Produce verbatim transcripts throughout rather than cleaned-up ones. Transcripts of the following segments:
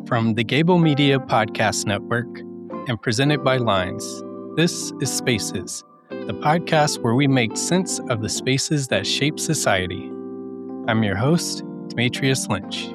From the Gable Media Podcast Network and presented by Lines, this is Spaces, the podcast where we make sense of the spaces that shape society. I'm your host, Demetrius Lynch.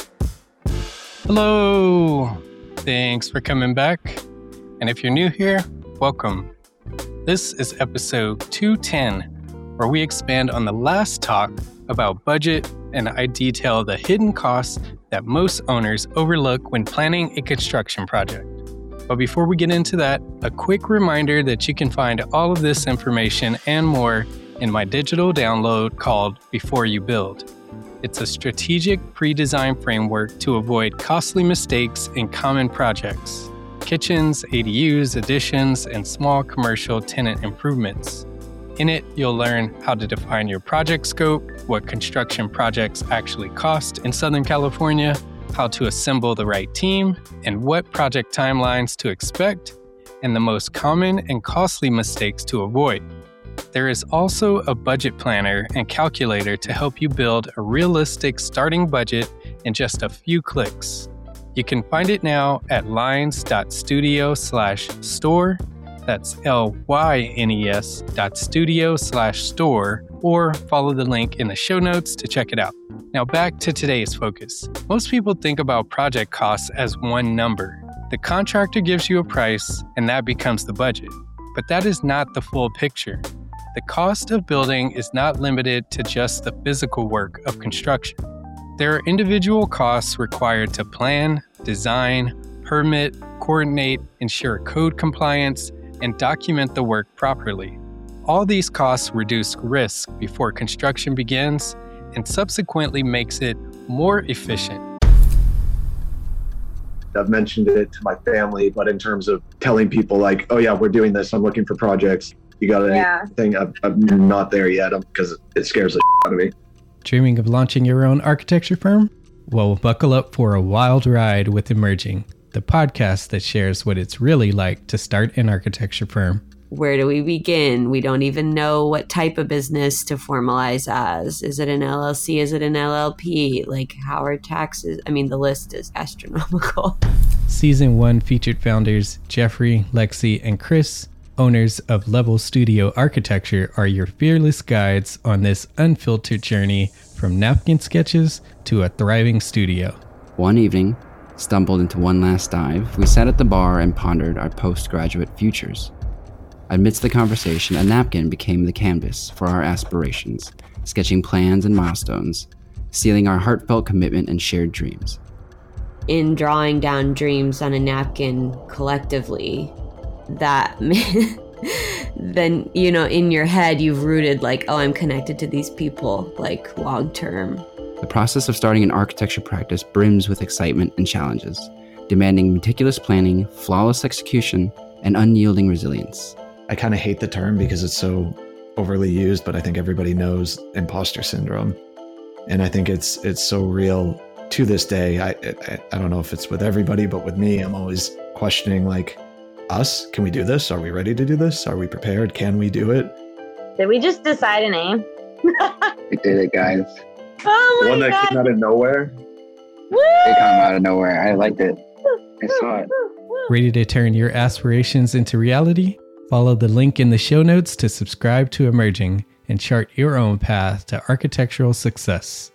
Hello! Thanks for coming back. And if you're new here, welcome. This is episode two ten, where we expand on the last talk about budget and I detail the hidden costs that most owners overlook when planning a construction project. But before we get into that, a quick reminder that you can find all of this information and more in my digital download called Before You Build. It's a strategic pre-design framework to avoid costly mistakes in common projects, kitchens, A D Us, additions, and small commercial tenant improvements. In it, you'll learn how to define your project scope, what construction projects actually cost in Southern California, how to assemble the right team, and what project timelines to expect, and the most common and costly mistakes to avoid. There is also a budget planner and calculator to help you build a realistic starting budget in just a few clicks. You can find it now at lines.studio slash store. That's L-Y-N-E-S dot studio slash store, or follow the link in the show notes to check it out. Now back to today's focus. Most people think about project costs as one number. The contractor gives you a price, and that becomes the budget. But that is not the full picture. The cost of building is not limited to just the physical work of construction. There are individual costs required to plan, design, permit, coordinate, ensure code compliance, and document the work properly. All these costs reduce risk before construction begins and subsequently makes it more efficient. I've mentioned it to my family, but in terms of telling people like, oh yeah, we're doing this, I'm looking for projects, you got yeah. anything? I'm, I'm not there yet because it scares the shit out of me. Dreaming of launching your own architecture firm? Well, buckle up for a wild ride with Emerging, the podcast that shares what it's really like to start an architecture firm. Where do we begin? We don't even know what type of business to formalize as. Is it an L L C? Is it an L L P? Like, how are taxes? I mean, the list is astronomical. Season one featured founders Jeffrey, Lexi, and Chris, owners of Level Studio Architecture, are your fearless guides on this unfiltered journey from napkin sketches to a thriving studio. One evening, stumbled into one last dive, we sat at the bar and pondered our postgraduate futures. Amidst the conversation, a napkin became the canvas for our aspirations, sketching plans and milestones, sealing our heartfelt commitment and shared dreams. In drawing down dreams on a napkin collectively, that then, you know, in your head, you've rooted like, oh, I'm connected to these people, like long term. The process of starting an architecture practice brims with excitement and challenges, demanding meticulous planning, flawless execution, and unyielding resilience. I kind of hate the term because it's so overly used, but I think everybody knows imposter syndrome. And I think it's it's so real to this day. I, I I don't know if it's with everybody, but with me, I'm always questioning like, us? Can we do this? Are we ready to do this? Are we prepared? Can we do it? Did we just decide a name? We did it, guys. Oh my One that God. came out of nowhere. Woo! It came out of nowhere. I liked it. I saw it. Ready to turn your aspirations into reality? Follow the link in the show notes to subscribe to Emerging and chart your own path to architectural success.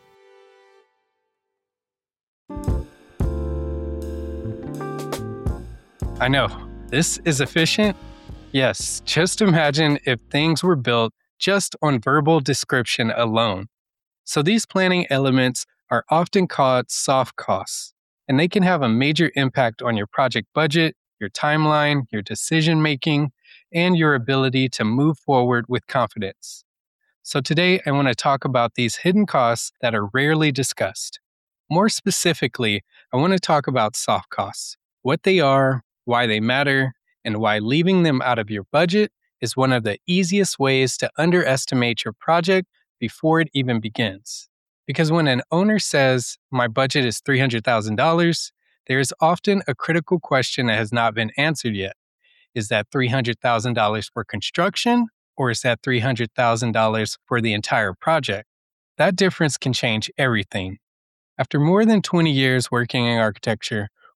I know, this is efficient. Yes, just imagine if things were built just on verbal description alone. So these planning elements are often called soft costs, and they can have a major impact on your project budget, your timeline, your decision-making, and your ability to move forward with confidence. So today, I want to talk about these hidden costs that are rarely discussed. More specifically, I want to talk about soft costs, what they are, why they matter, and why leaving them out of your budget is one of the easiest ways to underestimate your project before it even begins. Because when an owner says, my budget is three hundred thousand dollars, there is often a critical question that has not been answered yet. Is that three hundred thousand dollars for construction, or is that three hundred thousand dollars for the entire project? That difference can change everything. After more than twenty years working in architecture,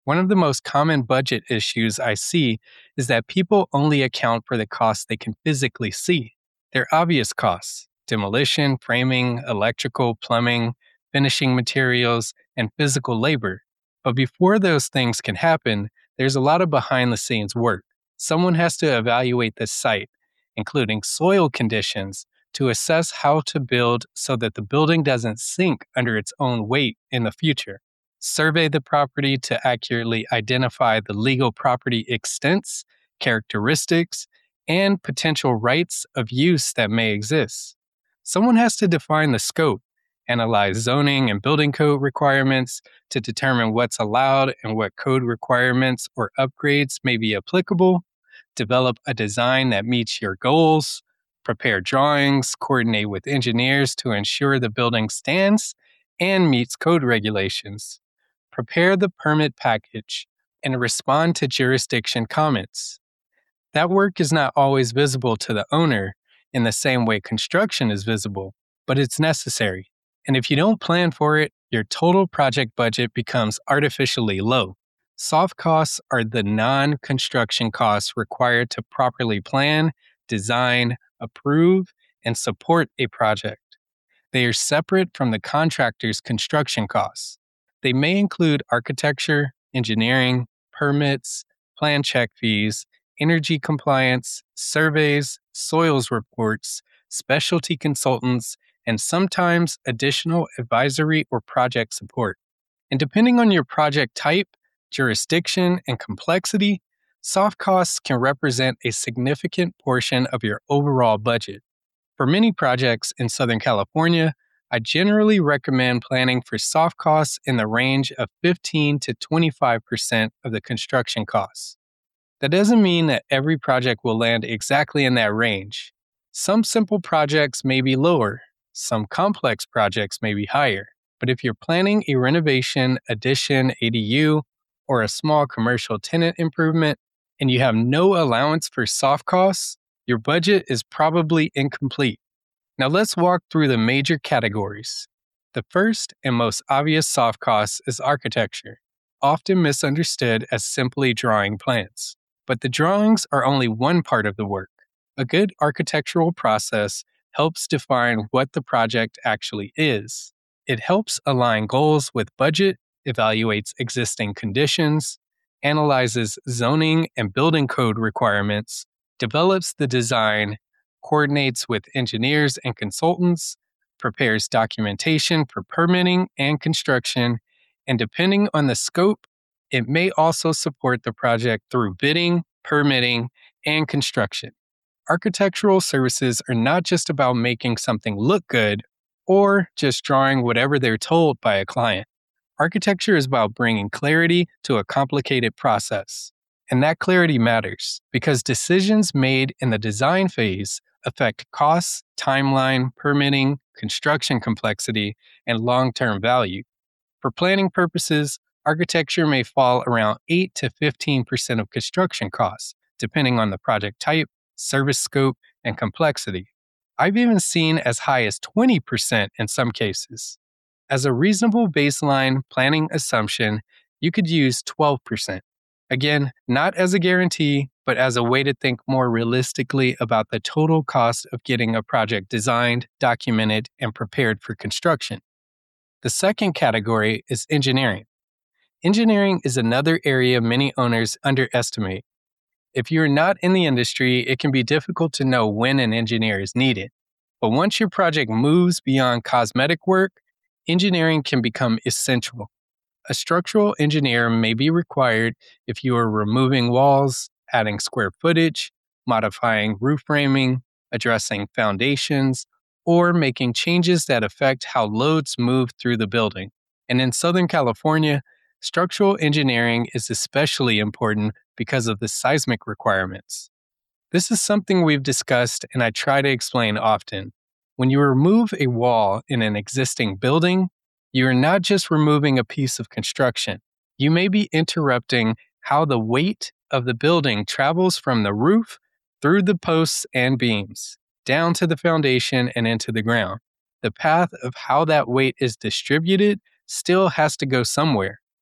One of the most common budget issues I see is that people only account for the costs they can physically see. They're obvious costs: demolition, framing, electrical, plumbing, finishing materials, and physical labor. But before those things can happen, there's a lot of behind the scenes work. Someone has to evaluate the site, including soil conditions, to assess how to build so that the building doesn't sink under its own weight in the future. Survey the property to accurately identify the legal property extents, characteristics, and potential rights of use that may exist. Someone has to define the scope, analyze zoning and building code requirements to determine what's allowed and what code requirements or upgrades may be applicable, develop a design that meets your goals, prepare drawings, coordinate with engineers to ensure the building stands and meets code regulations, prepare the permit package, and respond to jurisdiction comments. That work is not always visible to the owner in the same way construction is visible, but it's necessary. And if you don't plan for it, your total project budget becomes artificially low. Soft costs are the non-construction costs required to properly plan, design, approve, and support a project. They are separate from the contractor's construction costs. They may include architecture, engineering, permits, plan check fees, energy compliance, surveys, soils reports, specialty consultants, and sometimes additional advisory or project support. And depending on your project type, jurisdiction, and complexity, soft costs can represent a significant portion of your overall budget. For many projects in Southern California, I generally recommend planning for soft costs in the range of fifteen to twenty-five percent of the construction costs. That doesn't mean that every project will land exactly in that range. Some simple projects may be lower, some complex projects may be higher. But if you're planning a renovation, addition, A D U, or a small commercial tenant improvement, and you have no allowance for soft costs, your budget is probably incomplete. Now let's walk through the major categories. The first and most obvious soft cost is architecture, often misunderstood as simply drawing plans. But the drawings are only one part of the work. A good architectural process helps define what the project actually is. It helps align goals with budget, evaluates existing conditions, analyzes zoning and building code requirements, develops the design, coordinates with engineers and consultants, prepares documentation for permitting and construction, and depending on the scope, it may also support the project through bidding, permitting, and construction. Architectural services are not just about making something look good or just drawing whatever they're told by a client. Architecture is about bringing clarity to a complicated process. And that clarity matters because decisions made in the design phase affect costs, timeline, permitting, construction complexity, and long-term value. For planning purposes, architecture may fall around eight to fifteen percent of construction costs, depending on the project type, service scope, and complexity. I've even seen as high as twenty percent in some cases. As a reasonable baseline planning assumption, you could use twelve percent. Again, not as a guarantee, but as a way to think more realistically about the total cost of getting a project designed, documented, and prepared for construction. The second category is engineering. Engineering is another area many owners underestimate. If you're not in the industry, it can be difficult to know when an engineer is needed. But once your project moves beyond cosmetic work, engineering can become essential. A structural engineer may be required if you are removing walls, adding square footage, modifying roof framing, addressing foundations, or making changes that affect how loads move through the building. And in Southern California, structural engineering is especially important because of the seismic requirements. This is something we've discussed and I try to explain often. When you remove a wall in an existing building, you are not just removing a piece of construction. You may be interrupting how the weight of the building travels from the roof through the posts and beams, down to the foundation and into the ground. The path of how that weight is distributed still has to go somewhere.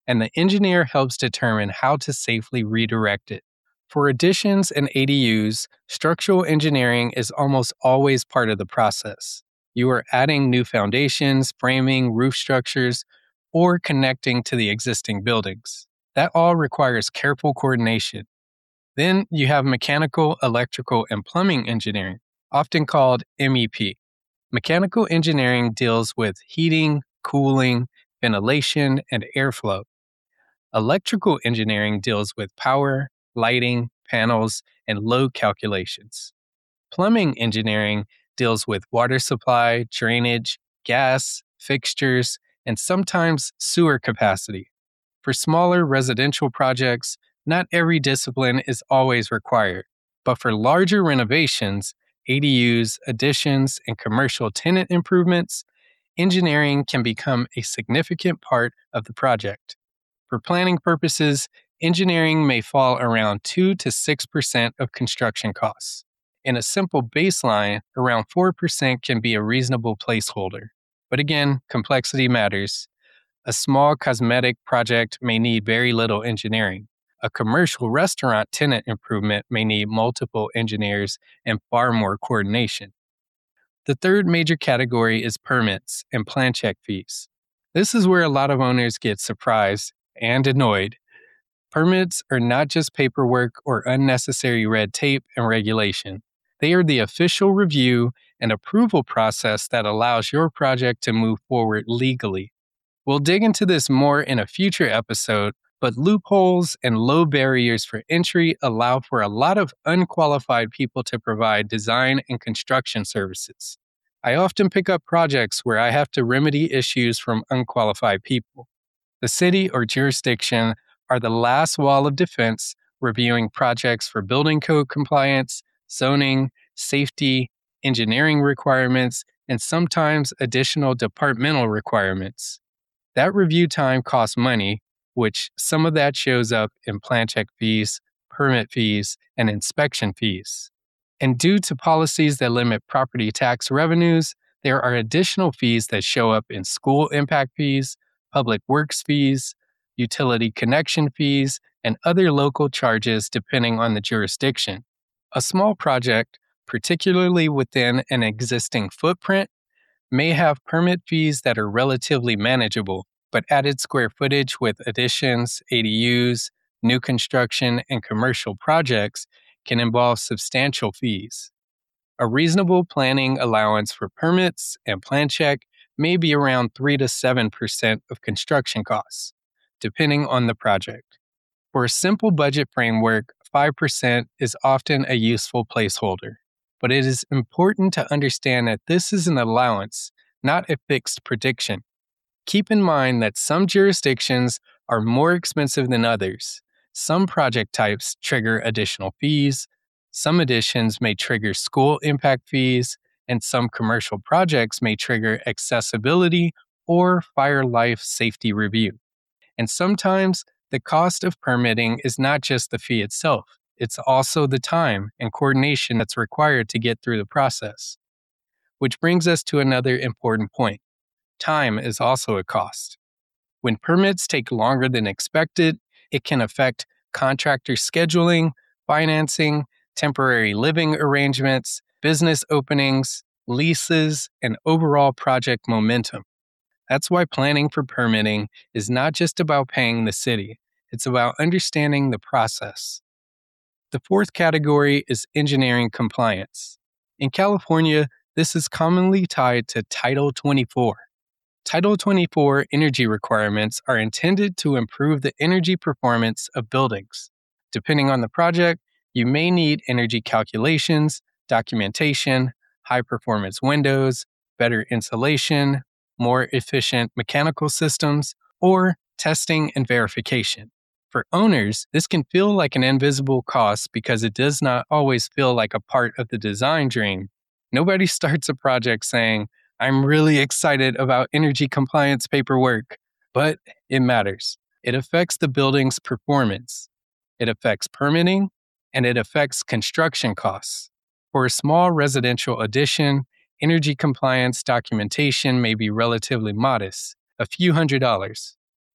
and the engineer helps determine how to safely redirect it. For additions and A D Us, structural engineering is almost always part of the process. You are adding new foundations, framing, roof structures, or connecting to the existing buildings. That all requires careful coordination. Then you have mechanical, electrical, and plumbing engineering, often called M E P. Mechanical engineering deals with heating, cooling, ventilation, and airflow. Electrical engineering deals with power, lighting, panels, and load calculations. Plumbing engineering deals with water supply, drainage, gas, fixtures, and sometimes sewer capacity. For smaller residential projects, not every discipline is always required, but for larger renovations, A D Us, additions, and commercial tenant improvements, engineering can become a significant part of the project. For planning purposes, engineering may fall around two to six percent of construction costs. In a simple baseline, around four percent can be a reasonable placeholder. But again, complexity matters. A small cosmetic project may need very little engineering. A commercial restaurant tenant improvement may need multiple engineers and far more coordination. The third major category is permits and plan check fees. This is where a lot of owners get surprised and annoyed. Permits are not just paperwork or unnecessary red tape and regulation. They are the official review and approval process that allows your project to move forward legally. We'll dig into this more in a future episode, but loopholes and low barriers for entry allow for a lot of unqualified people to provide design and construction services. I often pick up projects where I have to remedy issues from unqualified people. The city or jurisdiction are the last wall of defense, reviewing projects for building code compliance, zoning, safety, engineering requirements, and sometimes additional departmental requirements. That review time costs money, which some of that shows up in plan check fees, permit fees, and inspection fees. And due to policies that limit property tax revenues, there are additional fees that show up in school impact fees, public works fees, utility connection fees, and other local charges depending on the jurisdiction. A small project, particularly within an existing footprint, may have permit fees that are relatively manageable, but added square footage with additions, A D Us, new construction, and commercial projects can involve substantial fees. A reasonable planning allowance for permits and plan check may be around three to seven percent of construction costs, depending on the project. For a simple budget framework, five percent is often a useful placeholder, but it is important to understand that this is an allowance, not a fixed prediction. Keep in mind that some jurisdictions are more expensive than others. Some project types trigger additional fees, some additions may trigger school impact fees, and some commercial projects may trigger accessibility or fire life safety review. And sometimes the cost of permitting is not just the fee itself, it's also the time and coordination that's required to get through the process. Which brings us to another important point. Time is also a cost. When permits take longer than expected, it can affect contractor scheduling, financing, temporary living arrangements, business openings, leases, and overall project momentum. That's why planning for permitting is not just about paying the city, it's about understanding the process. The fourth category is engineering compliance. In California, this is commonly tied to Title twenty-four. Title twenty-four energy requirements are intended to improve the energy performance of buildings. Depending on the project, you may need energy calculations, documentation, high-performance windows, better insulation, more efficient mechanical systems, or testing and verification. For owners, this can feel like an invisible cost because it does not always feel like a part of the design dream. Nobody starts a project saying, I'm really excited about energy compliance paperwork, but it matters. It affects the building's performance. It affects permitting, and it affects construction costs. For a small residential addition, energy compliance documentation may be relatively modest, a few hundred dollars.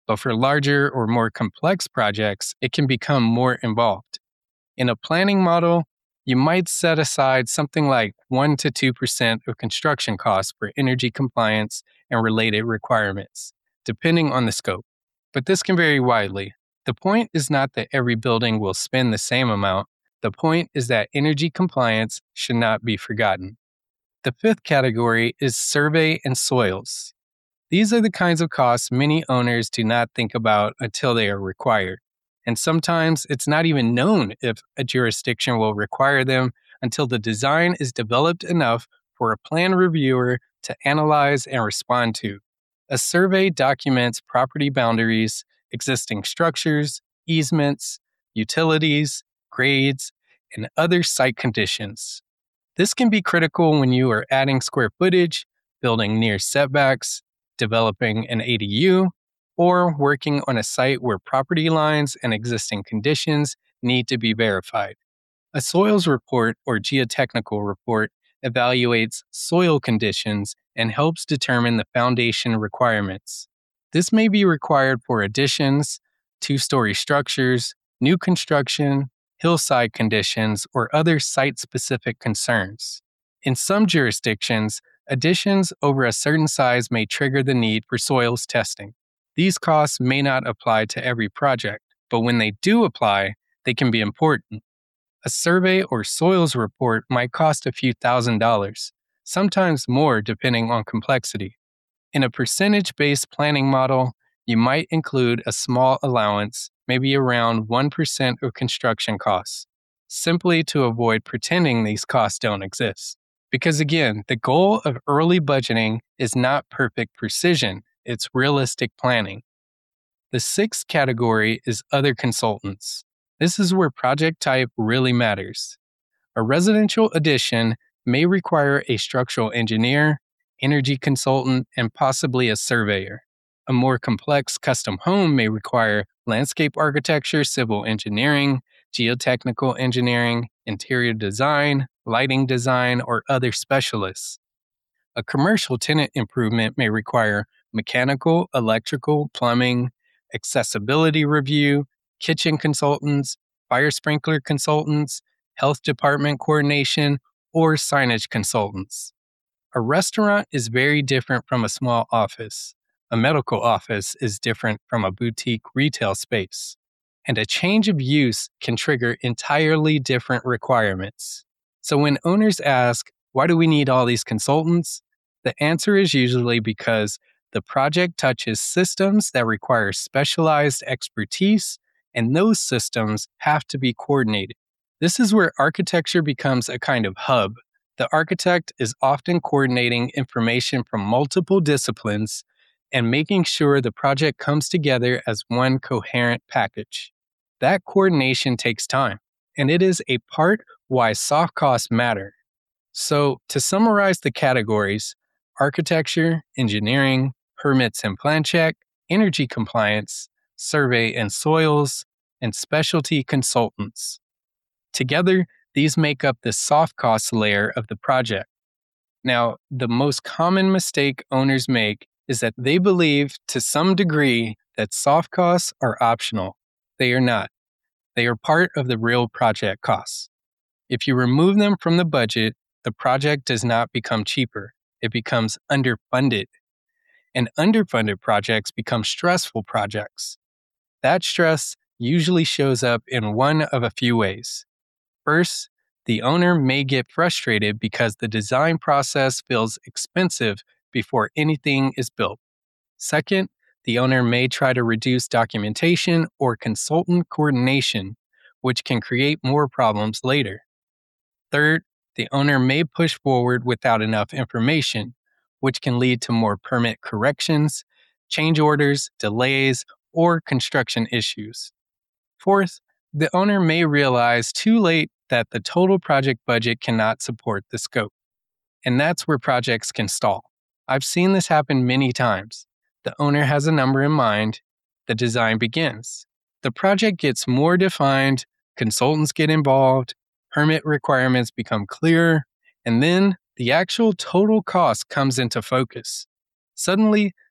but for larger or more complex projects, it can become more involved. In a planning model, you might set aside something like one to two percent of construction costs for energy compliance and related requirements, depending on the scope. But this can vary widely. The point is not that every building will spend the same amount. The point is that energy compliance should not be forgotten. The fifth category is survey and soils. These are the kinds of costs many owners do not think about until they are required. And sometimes it's not even known if a jurisdiction will require them until the design is developed enough for a plan reviewer to analyze and respond to. A survey documents property boundaries, existing structures, easements, utilities, grades, and other site conditions. This can be critical when you are adding square footage, building near setbacks, developing an A D U, or working on a site where property lines and existing conditions need to be verified. A soils report or geotechnical report evaluates soil conditions and helps determine the foundation requirements. This may be required for additions, two-story structures, new construction, hillside conditions, or other site-specific concerns. In some jurisdictions, additions over a certain size may trigger the need for soils testing. These costs may not apply to every project, but when they do apply, they can be important. A survey or soils report might cost a few thousand dollars, sometimes more depending on complexity. In a percentage-based planning model, you might include a small allowance, maybe around one percent of construction costs, simply to avoid pretending these costs don't exist. Because again, the goal of early budgeting is not perfect precision, it's realistic planning. The sixth category is other consultants. This is where project type really matters. A residential addition may require a structural engineer, energy consultant, and possibly a surveyor. A more complex custom home may require landscape architecture, civil engineering, geotechnical engineering, interior design, lighting design, or other specialists. A commercial tenant improvement may require mechanical, electrical, plumbing, accessibility review, kitchen consultants, fire sprinkler consultants, health department coordination, or signage consultants. A restaurant is very different from a small office. A medical office is different from a boutique retail space. And a change of use can trigger entirely different requirements. So when owners ask, why do we need all these consultants? The answer is usually because the project touches systems that require specialized expertise, and those systems have to be coordinated. This is where architecture becomes a kind of hub. The architect is often coordinating information from multiple disciplines and making sure the project comes together as one coherent package. That coordination takes time, and it is a part why soft costs matter. So, to summarize the categories, architecture, engineering, permits and plan check, energy compliance, survey and soils, and specialty consultants. Together, these make up the soft cost layer of the project. Now, the most common mistake owners make is that they believe to some degree that soft costs are optional. They are not. They are part of the real project costs. If you remove them from the budget, the project does not become cheaper. It becomes underfunded. And underfunded projects become stressful projects. That stress usually shows up in one of a few ways. First, the owner may get frustrated because the design process feels expensive before anything is built. Second, the owner may try to reduce documentation or consultant coordination, which can create more problems later. Third, the owner may push forward without enough information, which can lead to more permit corrections, change orders, delays, or construction issues. Fourth, the owner may realize too late that the total project budget cannot support the scope. And that's where projects can stall. I've seen this happen many times. The owner has a number in mind, the design begins. The project gets more defined, consultants get involved, permit requirements become clearer, and then the actual total cost comes into focus. Suddenly,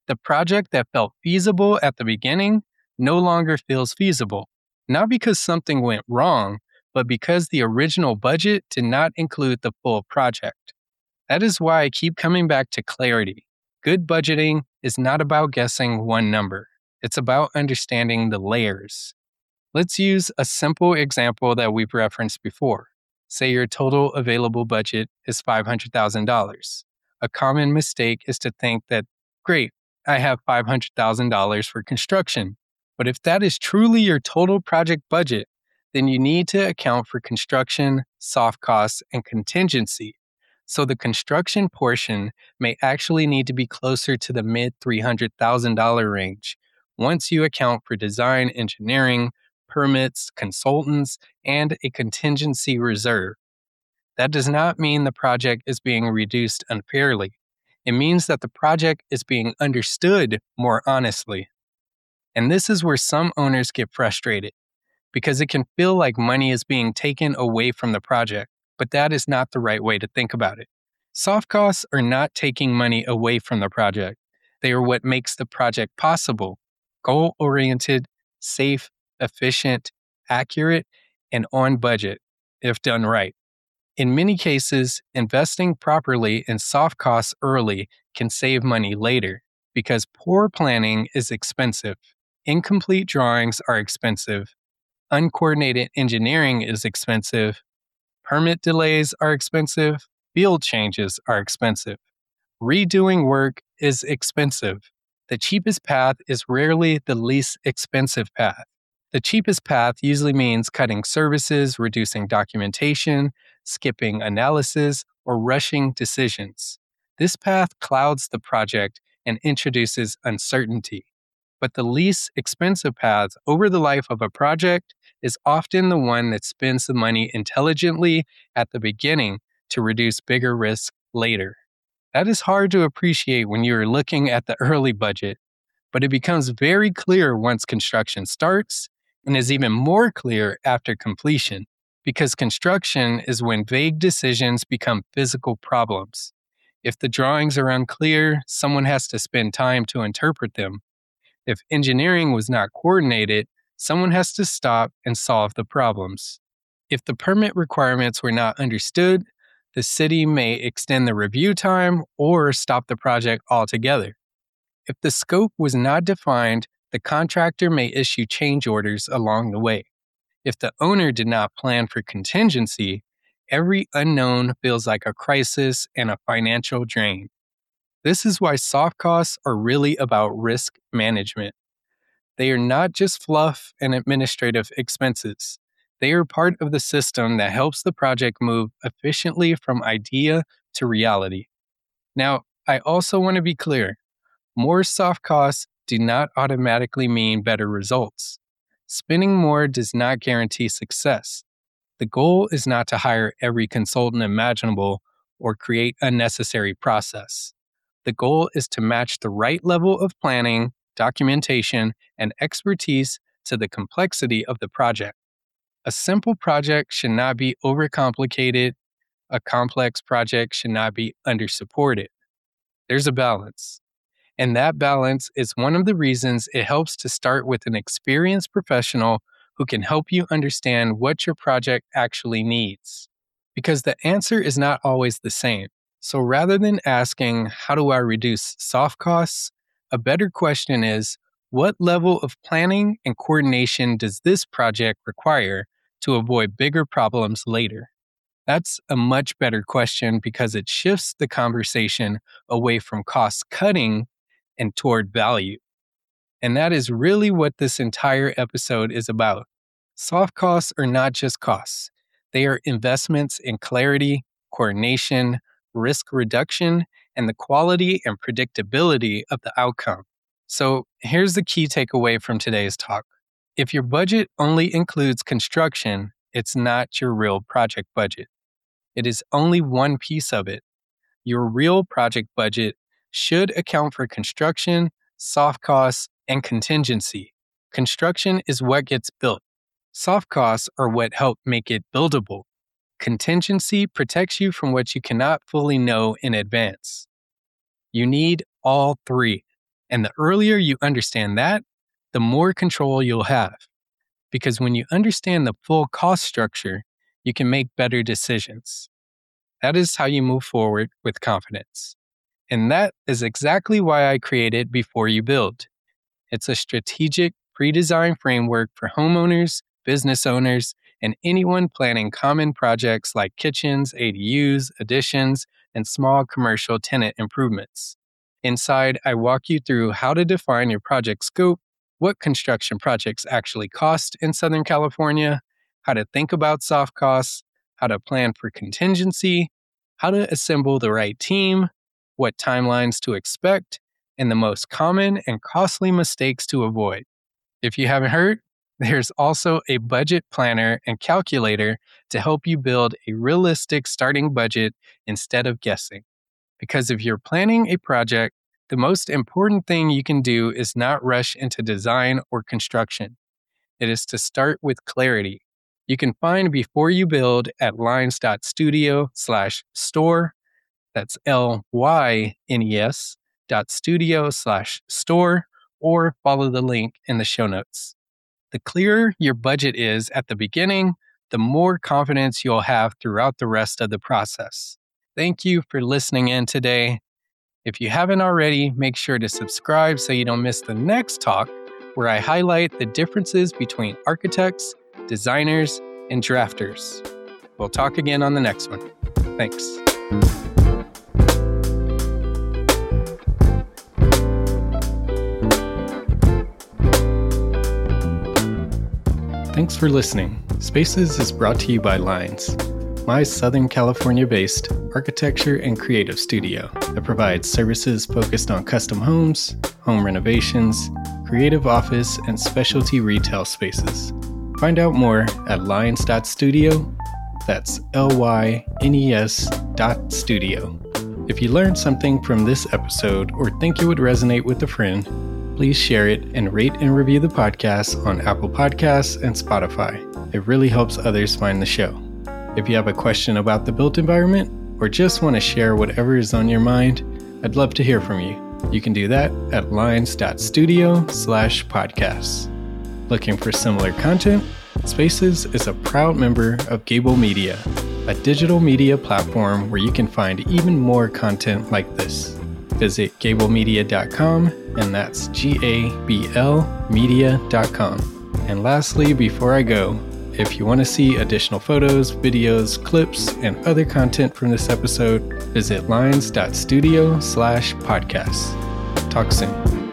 The project that felt feasible at the beginning no longer feels feasible, not because something went wrong, but because the original budget did not include the full project. That is why I keep coming back to clarity. Good budgeting is not about guessing one number. It's about understanding the layers. Let's use a simple example that we've referenced before. Say your total available budget is five hundred thousand dollars. A common mistake is to think that, great, I have five hundred thousand dollars for construction. But if that is truly your total project budget, then you need to account for construction, soft costs, and contingency. So the construction portion may actually need to be closer to the mid three hundred thousand dollars range once you account for design, engineering, permits, consultants, and a contingency reserve. That does not mean the project is being reduced unfairly. It means that the project is being understood more honestly. And this is where some owners get frustrated, because it can feel like money is being taken away from the project, but that is not the right way to think about it. Soft costs are not taking money away from the project. They are what makes the project possible, goal-oriented, safe, efficient, accurate, and on budget, if done right. In many cases, investing properly in soft costs early can save money later, because poor planning is expensive. Incomplete drawings are expensive. Uncoordinated engineering is expensive. Permit delays are expensive. Field changes are expensive. Redoing work is expensive. The cheapest path is rarely the least expensive path. The cheapest path usually means cutting services, reducing documentation, skipping analysis, or rushing decisions. This path clouds the project and introduces uncertainty. But the least expensive path over the life of a project is often the one that spends the money intelligently at the beginning to reduce bigger risk later. That is hard to appreciate when you are looking at the early budget, but it becomes very clear once construction starts and is even more clear after completion, because construction is when vague decisions become physical problems. If the drawings are unclear, someone has to spend time to interpret them. If engineering was not coordinated, someone has to stop and solve the problems. If the permit requirements were not understood, the city may extend the review time or stop the project altogether. If the scope was not defined, the contractor may issue change orders along the way. If the owner did not plan for contingency, every unknown feels like a crisis and a financial drain. This is why soft costs are really about risk management. They are not just fluff and administrative expenses. They are part of the system that helps the project move efficiently from idea to reality. Now, I also want to be clear. More soft costs do not automatically mean better results. Spending more does not guarantee success. The goal is not to hire every consultant imaginable or create unnecessary process. The goal is to match the right level of planning, documentation, and expertise to the complexity of the project. A simple project should not be overcomplicated. A complex project should not be undersupported. There's a balance. And that balance is one of the reasons it helps to start with an experienced professional who can help you understand what your project actually needs. Because the answer is not always the same. So rather than asking, how do I reduce soft costs? A better question is, what level of planning and coordination does this project require to avoid bigger problems later? That's a much better question because it shifts the conversation away from cost cutting and toward value. And that is really what this entire episode is about. Soft costs are not just costs. They are investments in clarity, coordination, risk reduction, and the quality and predictability of the outcome. So here's the key takeaway from today's talk. If your budget only includes construction, it's not your real project budget. It is only one piece of it. Your real project budget should account for construction, soft costs, and contingency. Construction is what gets built. Soft costs are what help make it buildable. Contingency protects you from what you cannot fully know in advance. You need all three. And the earlier you understand that, the more control you'll have. Because when you understand the full cost structure, you can make better decisions. That is how you move forward with confidence. And that is exactly why I created Before You Build. It's a strategic, pre-designed framework for homeowners, business owners, and anyone planning common projects like kitchens, A D Us, additions, and small commercial tenant improvements. Inside, I walk you through how to define your project scope, what construction projects actually cost in Southern California, how to think about soft costs, how to plan for contingency, how to assemble the right team, what timelines to expect, and the most common and costly mistakes to avoid. If you haven't heard, there's also a budget planner and calculator to help you build a realistic starting budget instead of guessing. Because if you're planning a project, the most important thing you can do is not rush into design or construction. It is to start with clarity. You can find Before You Build at lines.studio slash store. That's L-Y-N-E-S dot studio slash store, or follow the link in the show notes. The clearer your budget is at the beginning, the more confidence you'll have throughout the rest of the process. Thank you for listening in today. If you haven't already, make sure to subscribe so you don't miss the next talk where I highlight the differences between architects, designers, and drafters. We'll talk again on the next one. Thanks. Thanks for listening. Spaces is brought to you by Lines, my Southern California-based architecture and creative studio that provides services focused on custom homes, home renovations, creative office, and specialty retail spaces. Find out more at lines dot studio. That's L Y N E S dot studio. If you learned something from this episode or think it would resonate with a friend, please share it and rate and review the podcast on Apple Podcasts and Spotify. It really helps others find the show. If you have a question about the built environment or just want to share whatever is on your mind, I'd love to hear from you. You can do that at lines.studio slash podcasts. Looking for similar content? Spaces is a proud member of Gable Media, a digital media platform where you can find even more content like this. Visit gable media dot com, and that's G A B L media dot com. And lastly, before I go, if you want to see additional photos, videos, clips, and other content from this episode, visit lines.studio slash podcasts. Talk soon.